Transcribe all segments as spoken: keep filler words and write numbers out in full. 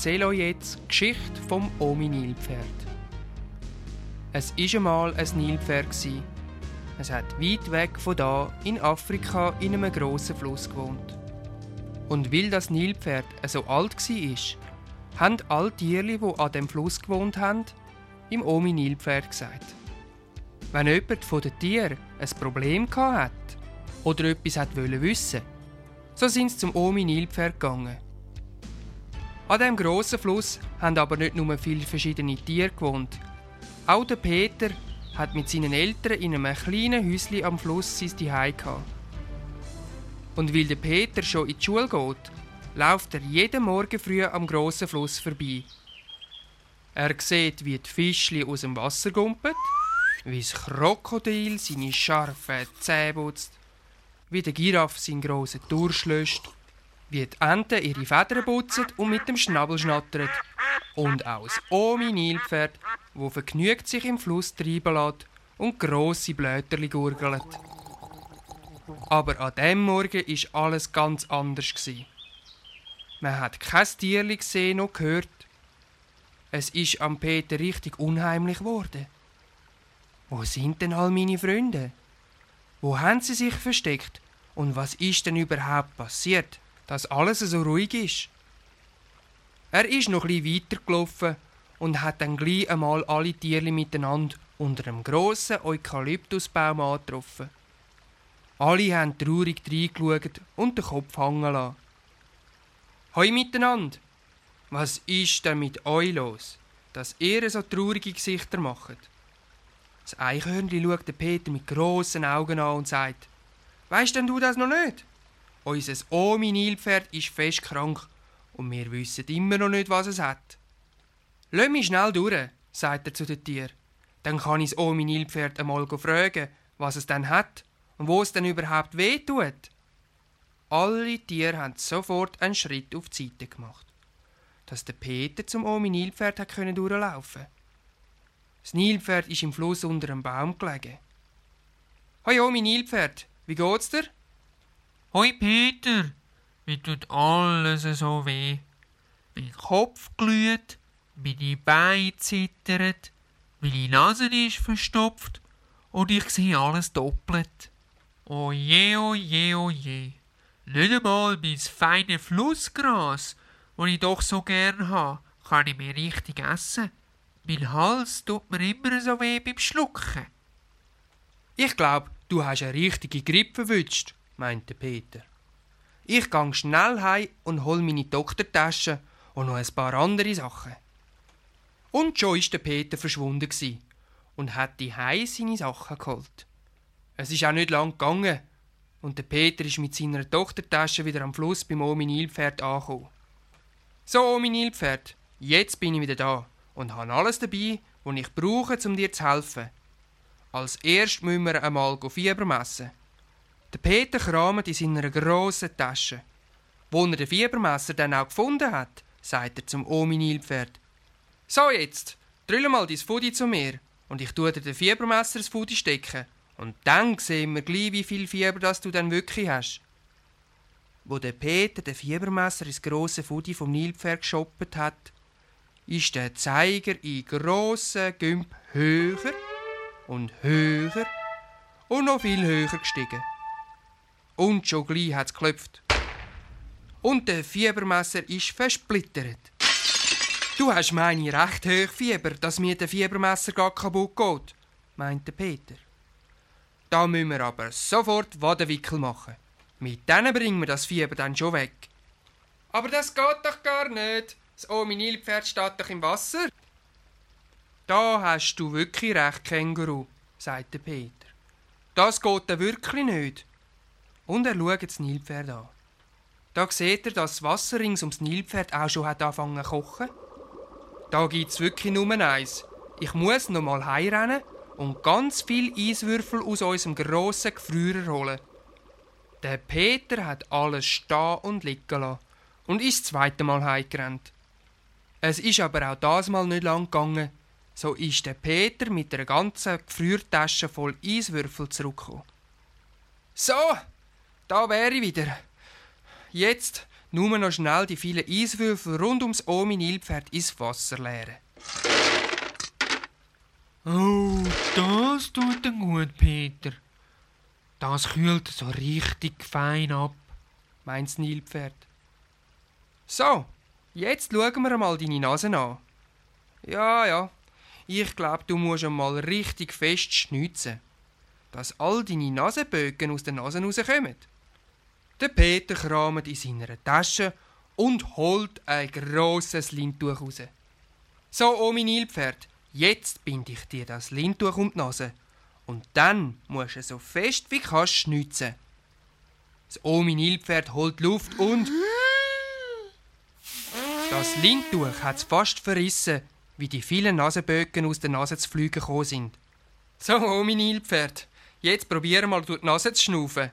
erzähle euch jetzt die Geschichte vom Omi-Nilpferd. Es war einmal ein Nilpferd. Es hat weit weg von da in Afrika in einem grossen Fluss gewohnt. Und weil das Nilpferd so alt war, haben alle Tiere, die an dem Fluss gewohnt haben, im Omi-Nilpferd gesagt. Wenn jemand von den Tieren ein Problem hatte oder etwas wissen wollte, so sind sie zum Omi-Nilpferd gegangen. An diesem grossen Fluss haben aber nicht nur viele verschiedene Tiere gewohnt. Auch der Peter hat mit seinen Eltern in einem kleinen Häuschen am Fluss sein Zuhause gehabt. Und weil der Peter schon in die Schule geht, läuft er jeden Morgen früh am grossen Fluss vorbei. Er sieht, wie die Fischli aus dem Wasser gumpen, wie das Krokodil seine scharfen Zähne putzt, wie der Giraffe seinen grossen Durst löscht, wie die Enten ihre Federn putzen und mit dem Schnabel schnattern. Und auch das Omi-Nilpferd, das vergnügt sich im Fluss treiben lässt und grosse Blätterli gurgelt. Aber an diesem Morgen war alles ganz anders. Man hat kein Tierli gesehen noch gehört. Es ist am Peter richtig unheimlich geworden. Wo sind denn all meine Freunde? Wo haben sie sich versteckt? Und was ist denn überhaupt passiert, dass alles so ruhig ist? Er ist noch etwas weiter gelaufen und hat dann gleich einmal alle Tiere miteinander unter einem grossen Eukalyptusbaum angetroffen. Alle haben traurig reingeschaut und den Kopf hängen lassen. «Hoi miteinander! Was ist denn mit euch los, dass ihr so traurige Gesichter macht?» Das Eichhörnchen schaut den Peter mit grossen Augen an und sagt: «Weisst denn du das noch nicht? Unser Omi-Nilpferd ist fest krank und wir wissen immer noch nicht, was es hat.» «Lass mich schnell durch», sagt er zu den Tieren. «Dann kann ich das Omi-Nilpferd einmal fragen, was es denn hat und wo es denn überhaupt weh tut.» Alle Tiere haben sofort einen Schritt auf die Seite gemacht, dass der Peter zum Omi-Nilpferd durchlaufen konnte. Das Nilpferd ist im Fluss unter einem Baum gelegen. «Hoi Omi-Nilpferd, wie geht's dir?» «Hoi Peter, mir tut alles so weh. Mein Kopf glüht, meine Beine zittern, meine Nase ist verstopft und ich sehe alles doppelt. Oje, oje, oje. Nicht einmal mein feines Flussgras, das ich doch so gern habe, kann ich mehr richtig essen. Mein Hals tut mir immer so weh beim Schlucken.» «Ich glaube, du hast eine richtige Grippe erwischt», meinte Peter. «Ich gehe schnell heim und hol meine Doktortasche und noch ein paar andere Sachen.» Und schon war der Peter verschwunden und hat die Hause seine Sachen geholt. Es ist auch nicht lang gegangen und der Peter ist mit seiner Doktortasche wieder am Fluss beim Omi-Nilpferd angekommen. «So, Omi-Nilpferd, jetzt bin ich wieder da und habe alles dabei, was ich brauche, um dir zu helfen. Als erstes müssen wir einmal Fieber messen.» Der Peter kramt in seiner grossen Tasche. Wo er den Fiebermesser dann auch gefunden hat, sagt er zum Omi-Nilpferd: «So jetzt, drülle mal dein Fudi zu mir und ich tue dir den Fiebermesser ins Fudi stecken. Und dann sehen wir gleich, wie viel Fieber das du dann wirklich hast.» Wo der Peter den Fiebermesser ins grosse Fudi vom Nilpferd geschoppt hat, ist der Zeiger in grossen Gümp höher und höher und noch viel höher gestiegen. Und schon gleich hat es geklopft. Und der Fiebermesser ist versplittert. «Du hast meine recht hoch Fieber, dass mir der Fiebermesser gar kaputt geht», meinte Peter. «Da müssen wir aber sofort Wadenwickel machen. Mit denen bringen wir das Fieber dann schon weg.» «Aber das geht doch gar nicht. Das Omi-Nilpferd steht doch im Wasser.» «Da hast du wirklich recht, Känguru», sagte Peter. «Das geht da wirklich nicht.» Und er schaut das Nilpferd an. Da sieht er, dass das Wasser rings ums Nilpferd auch schon hat angefangen zu kochen. «Da gibt's wirklich nur eins. Ich muss noch mal heimrennen und ganz viel Eiswürfel aus unserem grossen Gefrierer holen.» Der Peter hat alles stehen und liegen lassen und ist das zweite Mal heimgerannt. Es ist aber auch das Mal nicht lang gegangen. So ist der Peter mit einer ganzen Gefriertasche voll Eiswürfel zurückgekommen. «So, da wäre ich wieder. Jetzt nur noch schnell die vielen Eiswürfel rund ums Omi Nilpferd ins Wasser leeren. Oh, das tut dir gut, Peter. Das kühlt so richtig fein ab, meint das Nilpferd. So, jetzt schauen wir mal deine Nase an. Ja, ja, ich glaube, du musst einmal richtig fest schnitzen, dass all deine Nasenbögen aus der Nase rauskommen. Der Peter kramt in seiner Tasche und holt ein grosses Lindtuch raus. So, Omi Nilpferd, jetzt binde ich dir das Lindtuch um die Nase. Und dann musst du so fest wie kannst schnitzen. Das Omi Nilpferd holt Luft und... Das Lindtuch hat es fast verrissen, wie die vielen Nasenbögen aus der Nase zu fliegen gekommen sind. So, Omi Nilpferd, jetzt probier mal durch die Nase zu schnaufen.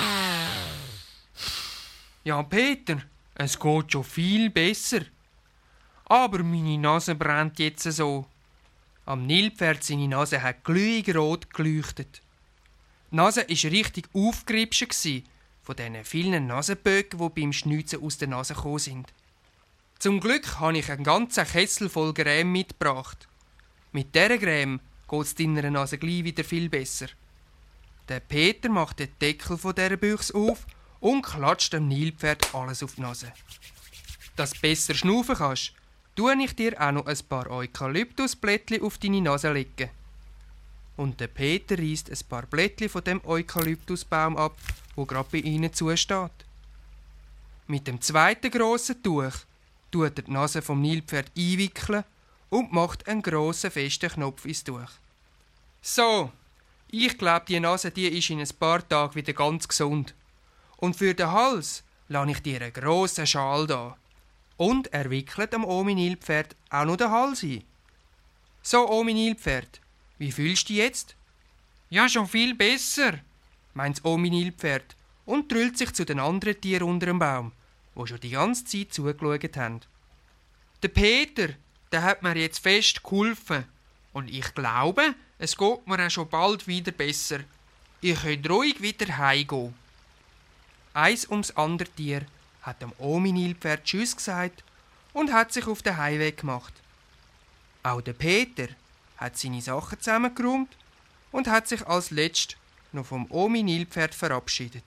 Ja, Peter, es geht schon viel besser. Aber meine Nase brennt jetzt so. Am Nilpferd seine Nase hat glühig rot geleuchtet. Die Nase war richtig aufgeripscht von diesen vielen Nasenbögen, die beim Schnitzen aus der Nase gekommen sind. Zum Glück habe ich einen ganzen Kessel voll Creme mitgebracht. Mit dieser Creme geht es deiner Nase gleich wieder viel besser. Der Peter macht den Deckel von dieser Büchse auf und klatscht dem Nilpferd alles auf die Nase. Dass du besser schnaufen kannst, tue ich dir auch noch ein paar Eukalyptusblättchen auf deine Nase legen. Und der Peter reißt ein paar Blättchen von dem Eukalyptusbaum ab, wo gerade bei ihnen zusteht. Mit dem zweiten grossen Tuch tut er die Nase vom Nilpferd einwickeln und macht einen grossen, festen Knopf ins Tuch. So, ich glaube, die Nase die ist in ein paar Tagen wieder ganz gesund. Und für den Hals lasse ich dir einen grossen Schal da. Und er wickelt am Omi Nilpferd auch noch den Hals ein. So, Omi Nilpferd, wie fühlst du dich jetzt? Ja, schon viel besser, meint das Omi Nilpferd und drüllt sich zu den anderen Tieren unter dem Baum, die schon die ganze Zeit zugeschaut haben. Der Peter, der hat mir jetzt fest geholfen. Und ich glaube, es geht mir auch schon bald wieder besser. Ich könnt ruhig wieder heimgehen. Eins ums andere Tier hat dem Omi Nilpferd Tschüss gesagt und hat sich auf den Heimweg gemacht. Auch der Peter hat seine Sachen zusammengeräumt und hat sich als letztes noch vom Omi Nilpferd verabschiedet.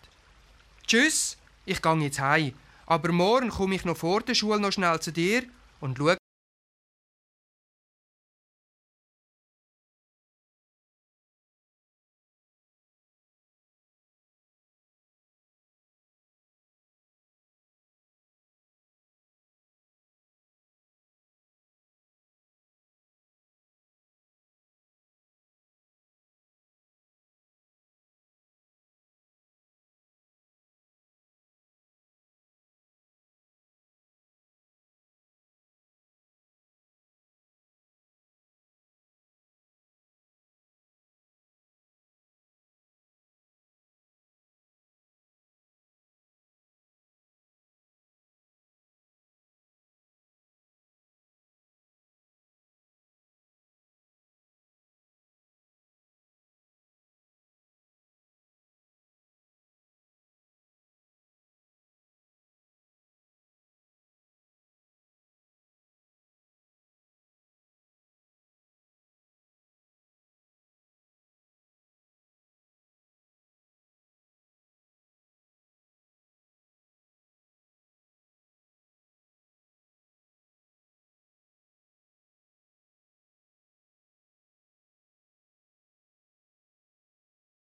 Tschüss, ich gehe jetzt heim, aber morgen komme ich noch vor der Schule noch schnell zu dir und schaue